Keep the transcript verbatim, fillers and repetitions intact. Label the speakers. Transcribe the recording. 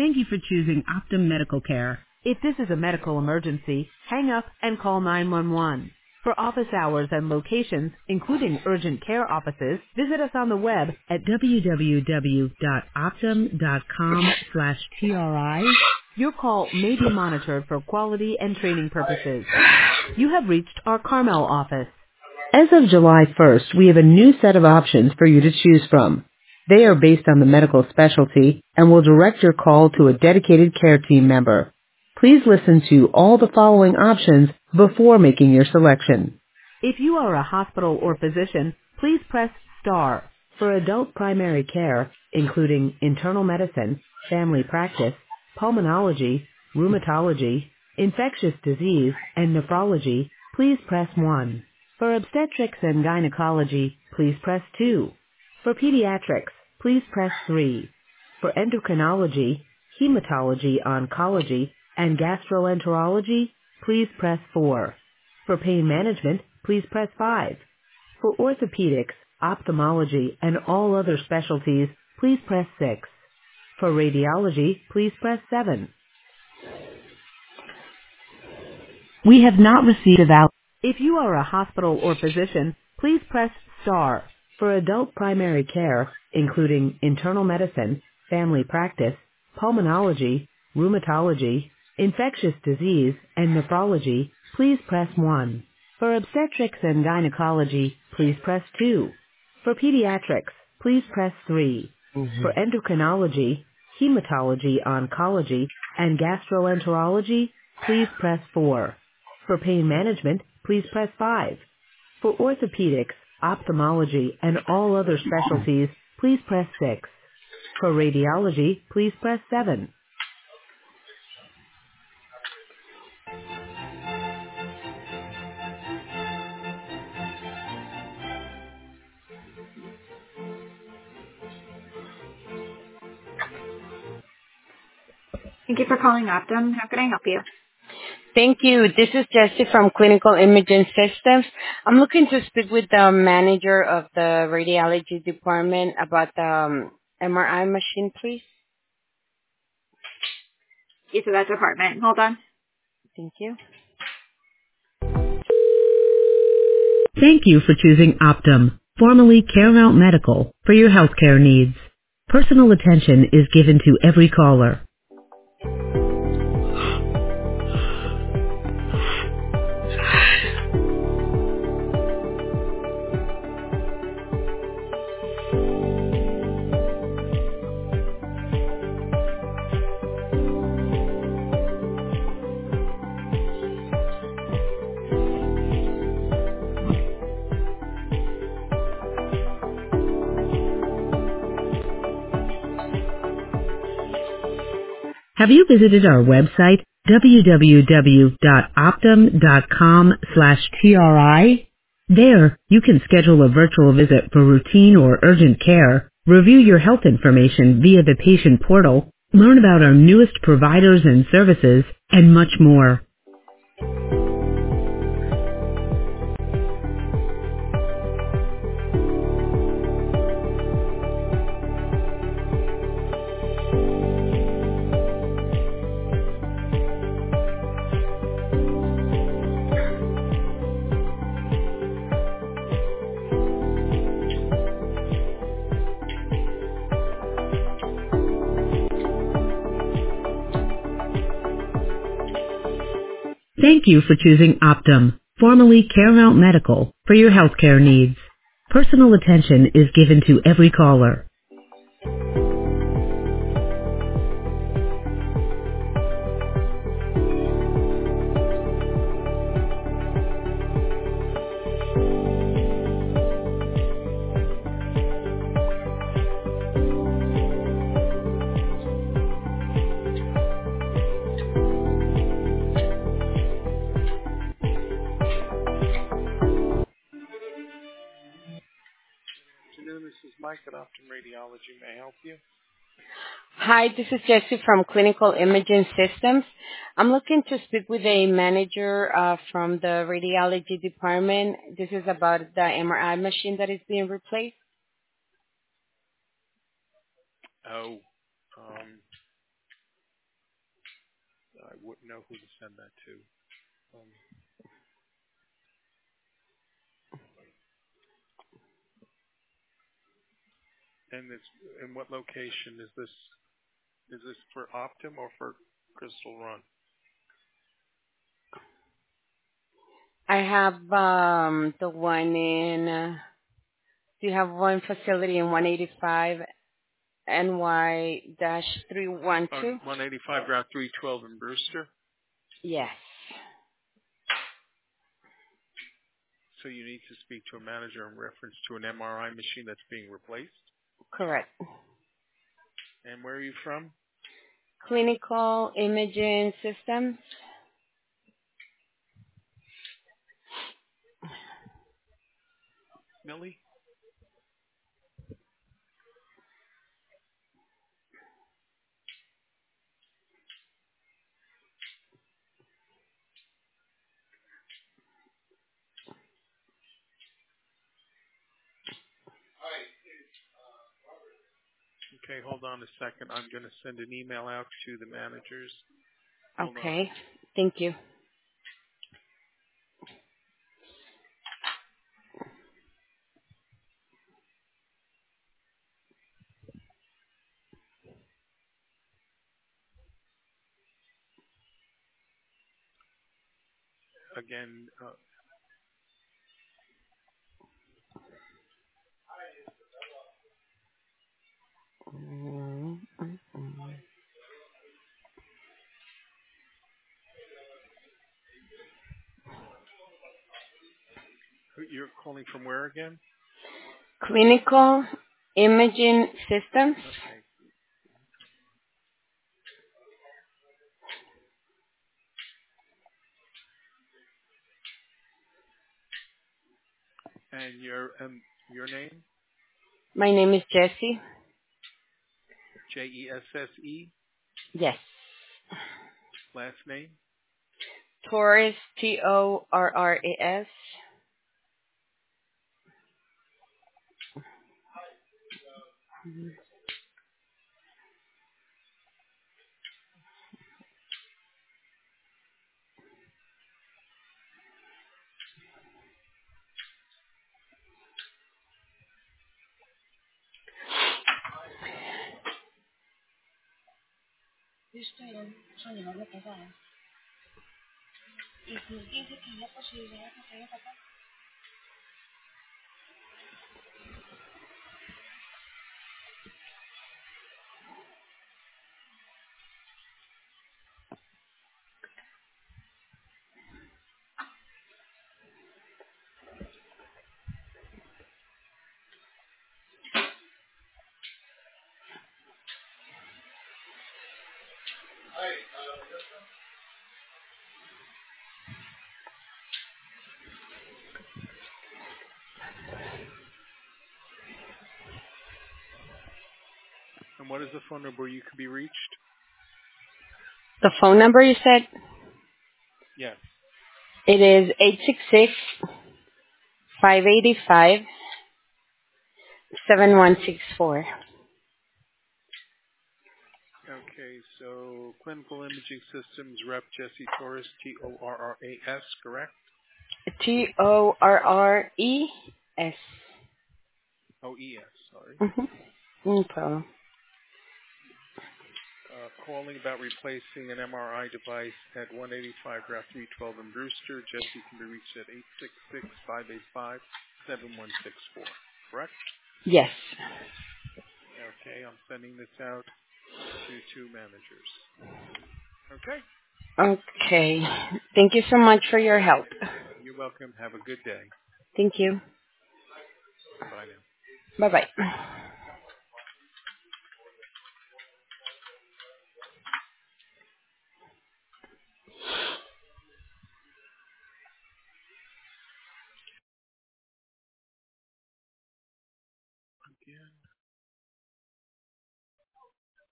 Speaker 1: Thank you for choosing Optum Medical Care. If this is a medical emergency, hang up and call nine one one. For office hours and locations, including urgent care offices, visit us on the web at w w w dot optum dot com slash T R I. Your call may be monitored for quality and training purposes. You have reached our Carmel office. As of July first, we have a new set of options for you to choose from. They are based on the medical specialty and will direct your call to a dedicated care team member. Please listen to all the following options before making your selection. If you are a hospital or physician, please press star. For adult primary care, including internal medicine, family practice, pulmonology, rheumatology, infectious disease, and nephrology, please press one. For obstetrics and gynecology, please press two. For pediatrics, please press three. For endocrinology, hematology, oncology, and gastroenterology, please press four. For pain management, please press five. For orthopedics, ophthalmology, and all other specialties, please press six. For radiology, please press seven. We have not received a val- If you are a hospital or physician, please press star. For adult primary care, including internal medicine, family practice, pulmonology, rheumatology, infectious disease, and nephrology, please press one. For obstetrics and gynecology, please press two. For pediatrics, please press three.
Speaker 2: Mm-hmm.
Speaker 1: For endocrinology, hematology, oncology, and gastroenterology, please press four. For pain management, please press five. For orthopedics, ophthalmology, and all other specialties, please press six. For radiology, please press seven. Thank you for calling Optum. How can I help you?
Speaker 2: Thank you. This is Jessie from Clinical Imaging Systems. I'm looking to speak with the manager of the radiology department about the um, M R I machine, please.
Speaker 1: Yes, to that department. Hold on.
Speaker 2: Thank you.
Speaker 1: Thank you for choosing Optum, formerly CareMount Medical, for your healthcare needs. Personal attention is given to every caller. Have you visited our website, w w w dot optum dot com slash T R I? There, you can schedule a virtual visit for routine or urgent care, review your health information via the patient portal, learn about our newest providers and services, and much more. Thank you for choosing Optum, formerly CareMount Medical, for your healthcare needs. Personal attention is given to every caller.
Speaker 2: Hi, this is Jessie from Clinical Imaging Systems. I'm looking to speak with a manager uh, from the radiology department. This is about the M R I machine that is being replaced.
Speaker 3: wouldn't know who to send that to. Um, and it's in what location is this? Is this for Optum or for Crystal Run?
Speaker 2: I have um, the one in, uh, do you have one facility in one eighty-five N Y three one two?
Speaker 3: On one eighty-five Route three twelve in Brewster.
Speaker 2: Yes.
Speaker 3: So you need to speak to a manager in reference to an M R I machine that's being replaced.
Speaker 2: Correct.
Speaker 3: And where are you from?
Speaker 2: Clinical imaging systems.
Speaker 3: Millie? Okay, hold on a second. I'm going to send an email out to the managers. Hold on.
Speaker 2: Okay. Thank you.
Speaker 3: Again, uh, who- you're calling from where again?
Speaker 2: Clinical imaging systems.
Speaker 3: Okay. And your um, your name?
Speaker 2: My name is Jessie.
Speaker 3: J E S S E.
Speaker 2: Yes.
Speaker 3: Last name?
Speaker 2: Torres, T O R R A S.
Speaker 3: And what is the phone number you can be reached?
Speaker 2: The phone number you said?
Speaker 3: Yes.
Speaker 2: It is eight six six, five eight five, seven one six four.
Speaker 3: Okay, so Clinical Imaging Systems Rep Jesse Torres, T O R R A S, correct?
Speaker 2: T O R R E S.
Speaker 3: O E S, sorry.
Speaker 2: Mm-hmm. No problem.
Speaker 3: Uh, calling about replacing an M R I device at one eighty-five Route three twelve in Brewster. Jesse can be reached at eight six six, five eight five, seven one six four, correct?
Speaker 2: Yes.
Speaker 3: Okay, I'm sending this out to two managers. Okay?
Speaker 2: Okay. Thank you so much for your help.
Speaker 3: You're welcome. Have a good day.
Speaker 2: Thank you.
Speaker 3: Bye now.
Speaker 2: Bye-bye.
Speaker 3: Again.